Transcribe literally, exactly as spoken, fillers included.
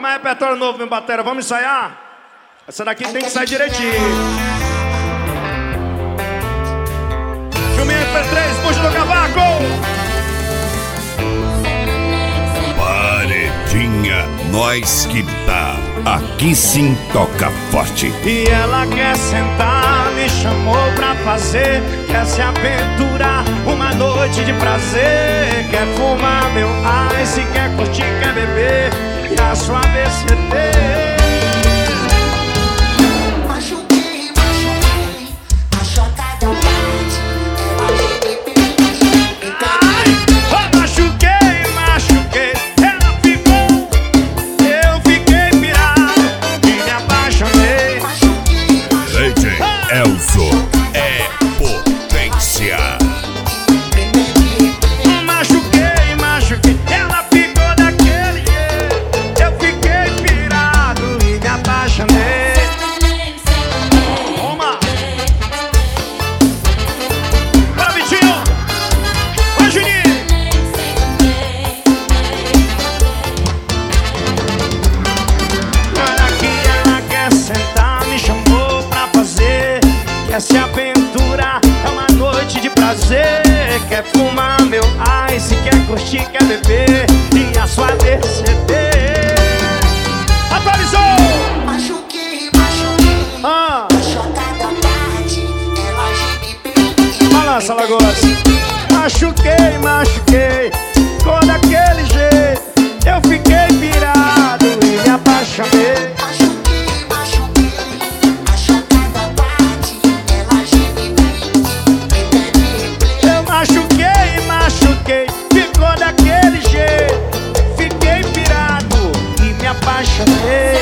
mais repertório novo, meu batera. Vamos ensaiar? Essa daqui tem que sair direitinho. Filminho M P três, puxa do cavaco! Paredinha, nós que dá. Aqui sim toca forte. E ela quer sentar, me chamou pra fazer. Quer se aventurar, uma noite de prazer. Quer fumar meu ice, quer curtir, quer beber. E a sua B C D. Machuquei, machuquei, a chota da tarde, ela me pediu. Ai, machuquei, machuquei, ela ficou. Eu fiquei pirado e me apaixonei. Machuquei, D J Elzo é potência. Machuquei, machuquei, ela ficou daquele jeito. Eu fiquei pirado e me apaixonei. Toma! Bora, Vitinho! Vai, Juninho! Olha aqui, ela quer sentar, me chamou pra fazer. Quer se aventurar, é uma noite de prazer. Quer fumar meu ice, quer curtir, quer beber. E a sua D C D. Atualizou! machuquei, machuquei, Ah, a chota da tarde, ela me pediu. balança, Lagoas. Machuquei, machuquei, ficou daquele jeito. Eu fiquei pirado e me apaixonei. Machuquei, machuquei, a chota da tarde, ela me pediu. Eu machuquei, machuquei, ficou daquele jeito. Fiquei pirado e me apaixonei.